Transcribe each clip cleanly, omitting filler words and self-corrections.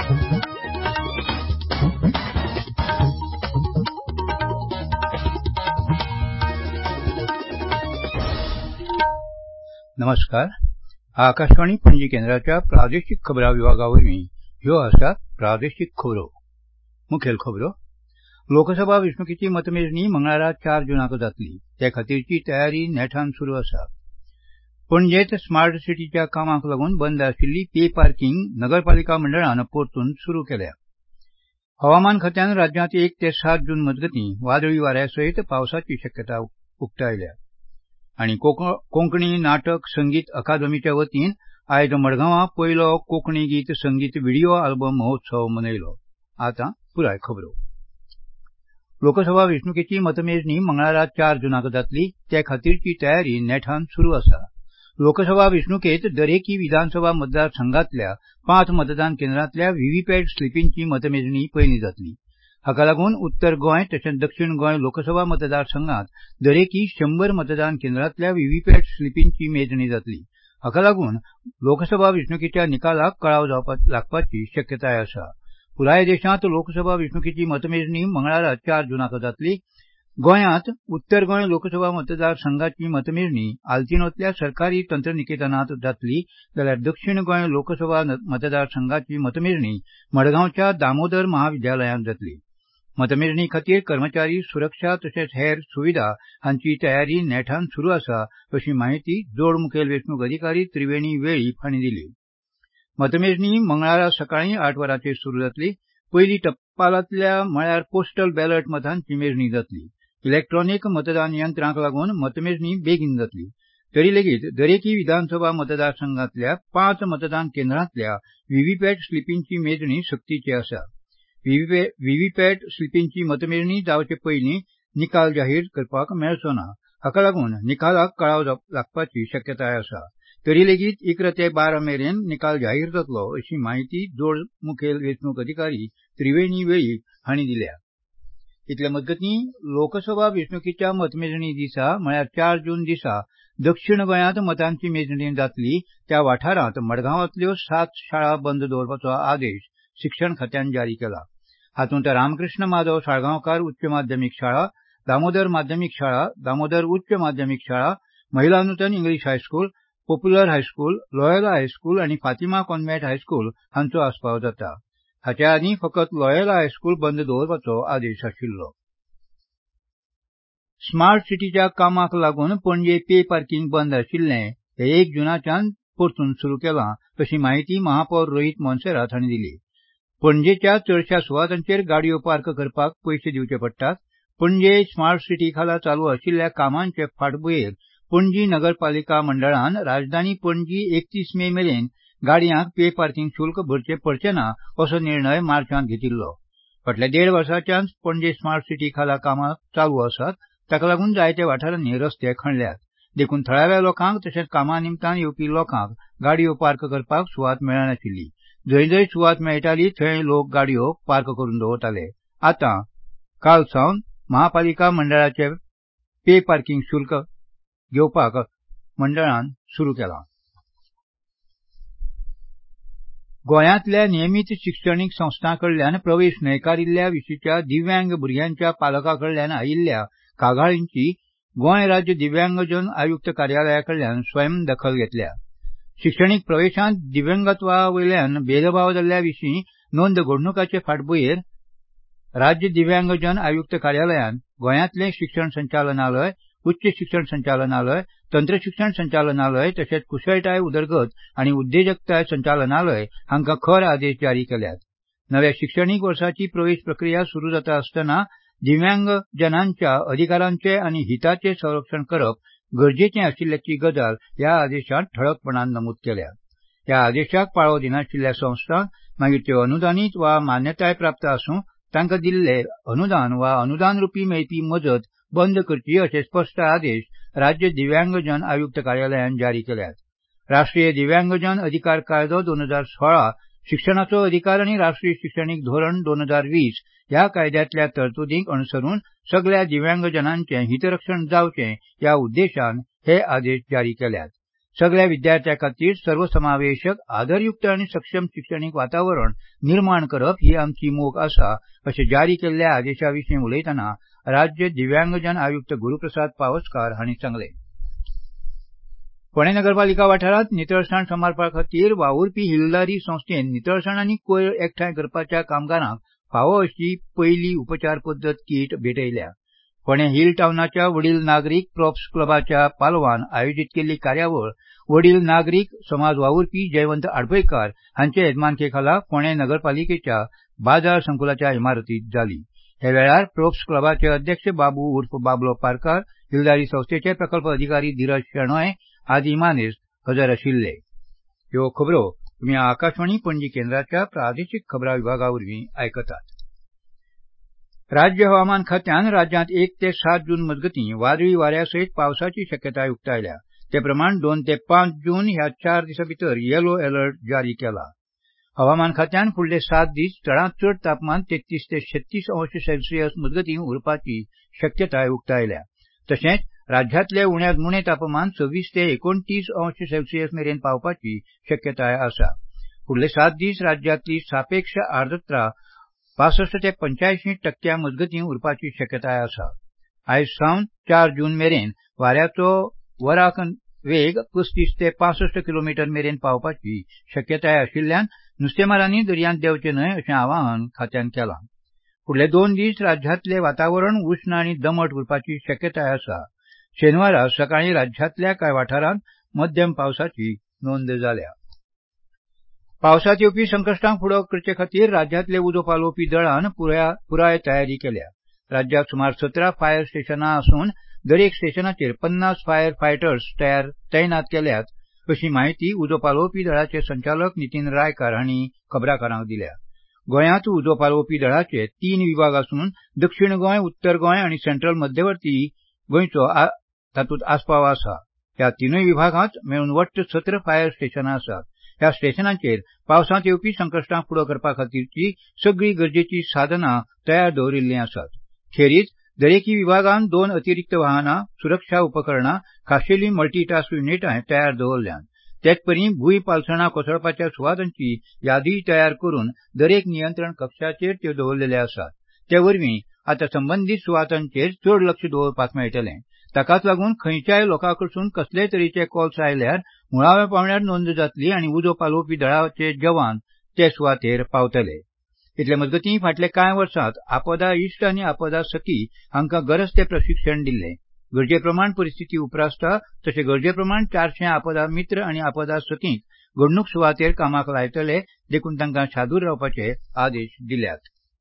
नमस्कार. आकाशवाणी पणजी केंद्राच्या प्रादेशिक खबरां विभागावरवीं ह्यो आसात प्रादेशिक खबरो. मुखेल खबरो. लोकसभा वेंचणुकेची मतमेजणी मंगळारा 4 जूनाक जातली. ते खातीरची तयारी नेटान सुरू आसा. पणजेंत स्मार्ट सिटीच्या कामाक लागून बंद आशिल्ली पे पार्किंग नगरपालिका मंडळान परतून सुरू केल्या. हवामान खात्यान राज्यांत 1 ते 7 जून मजगतीं वादळी वाऱ्यासयत पावसाची शक्यताय उक्तायल्या. आनी कोंकणी नाटक संगीत अकादमीच्या वतीन आयज मडगांवां पयलो कोंकणी गीत संगीत व्हिडिओ आल्बम महोत्सव मनयलो. आतां पुराय खबरो. लोकसभा वेंचणुकेची मतमेजणी मंगळारा 4 जूनाक जातली. ते खातीरची तयारी नेटान सुरू आसा. लोकसभा वेंचणुकेंत दरेकी विधानसभा मतदारसंघांतल्या 5 मतदान केंद्रांतल्या व्हीव्हीपॅट स्लिपींची मतमेजणी पयलीं जातली. हाका लागून उत्तर गोंय तशेंच दक्षिण गोंय लोकसभा मतदारसंघांत दरेकी 100 मतदान केंद्रांतल्या व्हीव्हीपॅट स्लिपींची मेजणी जातली. हाका लागून लोकसभा वेंचणुकेच्या निकालाक कळाव लागपाची शक्यताय आसा. पुराय देशांत लोकसभा वेंचणुकेची मतमेजणी मंगळारा 4 जूनाक जातली. गोंयांत उत्तर गोंय लोकसभा मतदारसंघाची मतमेजणी आल्तिनोतल्या सरकारी तंत्रनिकेतनांत जातली जाल्यार दक्षिण गोंय लोकसभा मतदारसंघाची मतमेजणी मडगांवच्या दामोदर महाविद्यालयांत जातली. मतमेजणी खातीर कर्मचारी सुरक्षा तशेंच हेर सुविधा हांची तयारी नेटान सुरू आसा अशी माहिती जोड मुखेल वेंचणूक अधिकारी त्रिवेणी वेळीप हांणी दिली. मतमेजणी मंगळारा सकाळीं 8 वरांचेर सुरू जातली. पयलीं टपालांतल्या म्हळ्यार पोस्टल बॅलट मतांची मेजणी जातली. इलेक्ट्रॉनिक मतदान यंत्रांक लागून मतमेजणी बेगीन जातली. तरी लेगीत दरेकी विधानसभा मतदारसंघांतल्या 5 मतदान केंद्रांतल्या व्हीव्हीपॅट स्लिपींची मेजणी सक्तीची आसा. व्हीव्हीपॅट स्लिपींची मतमेजणी जावचे पयलीं निकाल जाहीर करपाक मेळचो ना. हाका लागून निकालाक कळाव लागपाची शक्यताय आसा. तरी लेगीत 11 ते 12 मेरेन निकाल जाहीर जातलो अशी माहिती जोड मुखेल वेंचणूक अधिकारी त्रिवेणी वेळीप हांणी दिल्या. इतले मजगतीं लोकसभा वेंचणुकेच्या मतमेजणी दिसा म्हळ्यार 4 जून दिसा दक्षिण गोंयांत मतांची मेजणी जातली. त्या वाठारांत मडगांवांतल्यो 7 शाळा बंद दवरपाचो आदेश शिक्षण खात्यान जारी केला. हातूंत रामकृष्ण माधव साळगांवकार उच्च माध्यमीक शाळा, दामोदर माध्यमीक शाळा, दामोदर उच्च माध्यमीक शाळा, Mahila Nutan English high school, popular high school, Loyola high school आनी फातिमा कॉन्व्हेंट हायस्कूल हांचो आस्पाव जाता. हाचे आदीं फकत लॉयला हायस्कूल बंद दवरपाचो आदेश आशिल्लो. स्मार्ट सिटीच्या कामाक लागून पणजे पे पार्किंग बंद आशिल्लें ते 1 जूनाच्यान परतून सुरू केलां अशी माहिती महापौर रोहित मोन्सेरात हांणी दिली. पणजेच्या चडशा सुवातांचेर गाडयो पार्क करपाक पयशे दिवचे पडटात. पणजे स्मार्ट सिटी खाला चालू आशिल्ल्या कामांचे फाटभुंयेर पणजी नगरपालिका मंडळान राजधानी पणजी 31 मे मेरेन गाडयांक पे पार्किंग शुल्क भरचे पडचे ना असो निर्णय मार्चांत घेतिल्लो. फाटल्या 1.5 वर्साच्यान पणजे स्मार्ट सिटी खाला कामां चालू आसात. ताका लागून जायत्या वाठारांनी रस्ते खणल्यात. देखून थळाव्या लोकांक तशेंच कामां निमतान येवपी लोकांक गाडयो पार्क करपाक सुवात मेळनाशिल्ली. जंय जंय सुवात मेळटाली थंय लोक गाडयो पार्क करून दवरताले. आतां काल सावन महापालिका मंडळाचे पे पार्किंग शुल्क घेवपाक मंडळान सुरू केलां. गोंयांतल्या नियमीत शिक्षणीक संस्थांकडल्यान प्रवेश न्हयकारिल्ल्या विशींच्या दिव्यांग भुरग्यांच्या पालकांकडल्यान आयिल्ल्या कागाळींची गोंय राज्य दिव्यांगजन आयुक्त कार्यालयाकडल्यान स्वयं दखल घेतल्या. शिक्षणीक प्रवेशांत दिव्यांगत्वा वयल्यान भेदभाव जाल्ल्या विशीं नोंद घडणुकाचे फाटभुंयेर राज्य दिव्यांगजन आयुक्त कार्यालयान गोंयांतलें शिक्षण संचालनालय, उच्च शिक्षण संचालनालय, तंत्रशिक्षण संचालनालय तशेंच कुशळटाय उदरगत आनी उद्देजकताय संचालनालय हांकां खर आदेश जारी केल्यात. नव्या शिक्षणीक वर्साची प्रवेश प्रक्रिया सुरू जाता आसतना दिव्यांग जनांच्या अधिकारांचे आनी हिताचे संरक्षण करप गरजेचें आशिल्ल्याची गजाल ह्या आदेशांत ठळकपणान नमूद केल्या. ह्या आदेशाक पाळो दिनाशिल्ल्या संस्थांक मागीर त्यो अनुदानीत वा मान्यताय प्राप्त आसूं तांकां दिल्ले अनुदान वा अनुदान रुपी मेळपी मजत बंद करची अशे स्पश्ट आदेश राज्य दिव्यांगजन आयुक्त कार्यालयान जारी केल्यात. राष्ट्रीय दिव्यांगजन अधिकार कायदो 2016, शिक्षणाचो अधिकार आनी राष्ट्रीय शिक्षणीक धोरण 2020 ह्या कायद्यांतल्या तरतुदींक अनुसरून सगळ्या दिव्यांगजनांचें हितरक्षण जावचें ह्या उद्देशान हे आदेश जारी केल्यात. सगळ्या विद्यार्थ्यां खातीर सर्वसमावेशक आदरयुक्त आनी सक्षम शिक्षणीक वातावरण निर्माण करप ही आमची मोख आसा अशें जारी केल्ल्या आदेशाविशीं उलयतना राज्य दिव्यांगजन आयुक्त गुरुप्रसाद पावसकार हांणी सांगलें. फोंडें नगरपालिका वाठारांत नितळसाण सांबाळपा खातीर वावुरपी हिलधारी संस्थेन नितळसाण आनी कोयर एकठांय करपाच्या कामगारांक फावो अशी पयली उपचार पद्दत कीट भेटयल्या. फोंडें हिल टावनाच्या वडील नागरीक प्रोप्स क्लबाच्या पालवान आयोजीत केल्ली कार्यावळ वडील नागरीक समाज वावुरपी जयवंत आडपयकार हांचे येजमानके खाला फोंडें नगरपालिकेच्या बाजार संकुलाच्या इमारतींत जाली. हे वेळार प्रोप्स क्लबाचे अध्यक्ष बाबू उर्फ बाबलो पारकार, हिलधारी संस्थेचे प्रकल्प अधिकारी धीरज शेणोय आदी मानेस्त हजर आशिल्ले. ह्यो खबरो तुमी आकाशवाणी पणजी केंद्राच्या प्रादेशीक खबरां विभागावरवीं आयकतात. राज्य हवामान खात्यान राज्यांत 1 ते 7 जून मजगतीं वादळी वाऱ्यासयत पावसाची शक्यताय उक्तायल्या. ते प्रमाण 2 ते 5 जून ह्या 4 दिसां भितर येलो अलर्ट जारी केला. हवामान खात्यान फुडले 7 दीस चडांत चड तापमान 33 ते 36 अंश सेल्सियस मजगतीं उरपाची शक्यताय उक्तायल्या. तशेंच राज्यांतले उण्यांत उणें तापमान 26 ते 29 अंश सेल्सियस मेरेन पावपाची शक्यताय आसा. फुडले 7 दीस राज्यांतली सापेक्ष आर्द्रता 65 ते 85% मजगतीं उरपाची शक्यताय आसा. आयज सावन 4 जून मेरेन वाऱ्याचो वराक वेग 35 ते 65 किलोमीटर मेरेन पावपाची शक्यताय आशिल्ल्यान नुस्तेमारांनी दर्यांत देंवचे न्हय अशें आवाहन खात्यान केलां. फुडले 2 दीस राज्यांतलें वातावरण उश्ण आनी दमट उरपाची शक्यताय आसा. शेनवारा सकाळीं राज्यांतल्या कांय वाठारांत मध्यम पावसाची नोंद जाल्या. पावसांत येवपी संकश्टांक फुडो करचे खातीर राज्यांतले उजो पालोवपी दळान पुराय तयारी केल्या. राज्यांत सुमार 17 फायर स्टेशनां आसून दरेक स्टेशनाचेर 50 फायर फायटर्स तैनात केल्यात अशी माहिती उजो पालोवपी दळाचे संचालक नितीन रायकार हांणी खबराकारांक दिल्या. गोंयांत उजो पालोवपी दळाचे 3 विभाग आसून दक्षिण गोंय, उत्तर गोंय आनी सेंट्रल मध्यवर्ती गोंयचो तातूंत आस्पाव आसा. ह्या तिनूय विभागांत मेळून वट्ट 17 फायर स्टेशनां आसात. ह्या स्टेशनांचेर पावसांत येवपी संकश्टांक फुडो करपा खातीरची सगळी गरजेची साधनां तयार दवरिल्लीं आसात. खेरीज दरेकी विभागान 2 अतिरिक्त वाहनां, सुरक्षा उपकरणां, खाशेलीं मल्टीटास्क युनिटांय तयार दवरल्यात. तेच परी भूंय पालसणां कोसळपाच्या सुवातांची यादीय तयार करून दरेक नियंत्रण कक्षाचेर त्यो दवरलेले आसात. ते वरवीं आतां संबंदीत सुवातांचेर चड लक्ष दवरपाक मेळटलें. ताकाच लागून खंयच्याय लोकां कडसून कसलेय तरेचे कॉल्स आयल्यार मुळाव्या पावंड्यार नोंद जातली आनी उजो पालोवपी दळाचे जवान ते सुवातेर पावतले. इतले मजगतीं फाटले कांय वर्सांत आपदा इश्ट आनी आपदा सखी हांकां गरज तें प्रशिक्षण दिल्लें. गरजे प्रमाण परिस्थिती उप्रासता तशें गरजे प्रमाण 400 आपदा मित्र आनी आपदा सखींक घडणूक सुवातेर कामाक लायतले देखून तांकां शादूर रावपाचे आदेश दिल्यात.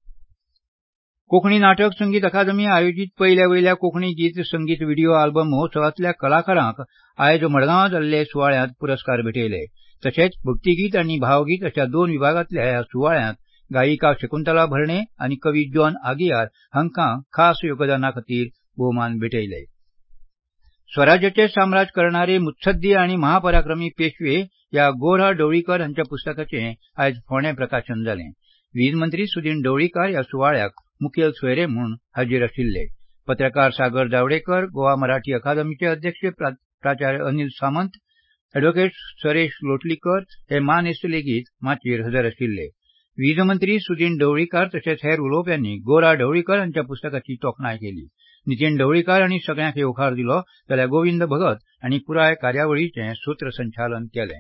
कोंकणी नाटक संगीत अकादमी आयोजीत पयल्या वयल्या कोंकणी गीत संगीत व्हिडिओ आल्बम महोत्सवांतल्या कलाकारांक आयज मडगांवां जाल्ले सुवाळ्यांत पुरस्कार भेटयले. तशेंच भक्तिगीत आनी भावगीत अशा 2 विभागांतल्या ह्या सुवाळ्यांत गायिका शकुंतला भरणे आनी कवी जॉन आगियार हांकां खास योगदाना खातीर भोवमान भेटयले. स्वराज्याचें साम्राज्य करणारे मुत्सद्दी आनी महापराक्रमी पेशवे ह्या गो. र. ढवळीकर हांच्या पुस्तकाचें आयज फोंडें प्रकाशन जालें. वीज मंत्री सुदीन ढवळीकर ह्या सुवाळ्याक मुखेल सोयरे म्हूण हाजीर आशिल्ले. पत्रकार सागर जावडेकर, गोवा मराठी अकादमीचे अध्यक्ष प्राचार्य अनिल सामंत, ॲडव्होकेट सरेश लोटलीकर हे मानेस्त लेगीत माचयेर हजर आशिल्ले. वीज मंत्री सुदीन ढवळीकर तशेंच हेर उलोवप्यांनी गो. र. ढवळीकर हांच्या पुस्तकाची तोखणाय केली. नितीन ढवळीकर हांणी सगळ्यांक येवकार दिलो जाल्यार गोविंद भगत हांणी पुराय कार्यावळीचें सूत्रसंचालन केलें.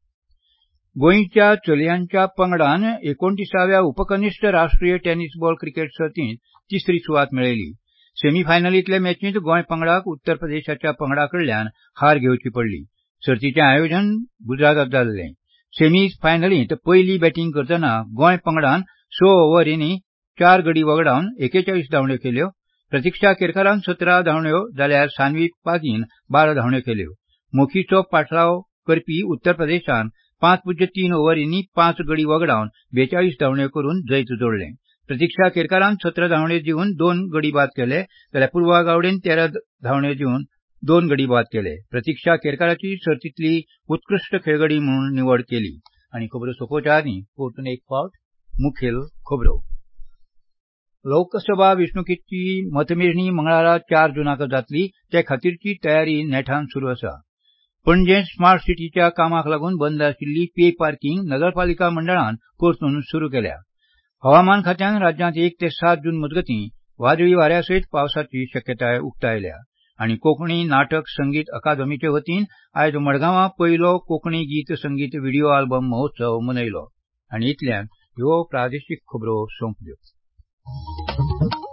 गोंयच्या चलयांच्या पंगडान 29व्या उपकनिश्ठ राष्ट्रीय टेनिस बॉल क्रिकेट सर्तींत तिसरी सुवात मेळयली. सेमीफायनलींतले मॅचींत गोंय पंगडाक उत्तर प्रदेशाच्या पंगडा कडल्यान हार घेवची पडली. सर्तीचें आयोजन गुजरातांत जाल्लें. सेमी फायनलींत पयली बॅटिंग करतना गोंय पंगडान 6 ओव्हरींनी 4 गडी वगडावन 41 धांवड्यो केल्यो. प्रतीक्षा केरकारान 17 धांवड्यो जाल्यार सान्वी पागीन 12 धांवड्यो केल्यो. मोखीचो पाठलाव करपी उत्तर प्रदेशान 5.3 ओव्हरींनी 5 गडी वगडावन 42 धांवड्यो करून जैत जोडलें. प्रतीक्षा केरकारान 17 धांवड्यो दिवन 2 गडी बाद केले जाल्यार पूर्वा गावडेन 13 धांवड्यो दिवन 2 गडी बाद केले. प्रतीक्षा केरकाराची सर्तींतली उत्कृश्ट खेळगडी म्हणून निवड केली. आनी खबरो सोंपोवच्या आदीं परतून एक फावट मुखेल खबरो. लोकसभा वेंचणुकेची मतमेजणी मंगळारा 4 जूनाक जातली. ते खातीरची तयारी नेटान सुरू आसा. पणजे स्मार्ट सिटीच्या कामाक लागून बंद आशिल्ली पे पार्किंग नगरपालिका मंडळान परतून सुरू केल्या. हवामान खात्यान राज्यांत 1 ते 7 जून मजगतीं वादळी वाऱ्यासयत पावसाची शक्यताय उक्तायल्या. आनी कोंकणी नाटक संगीत अकादमीचे वतीन आयज मडगांवां पयलो कोंकणी गीत संगीत व्हिडिओ आल्बम महोत्सव मनयलो. आनी इतल्यान ह्यो प्रादेशीक खबरो सोंपल्यो.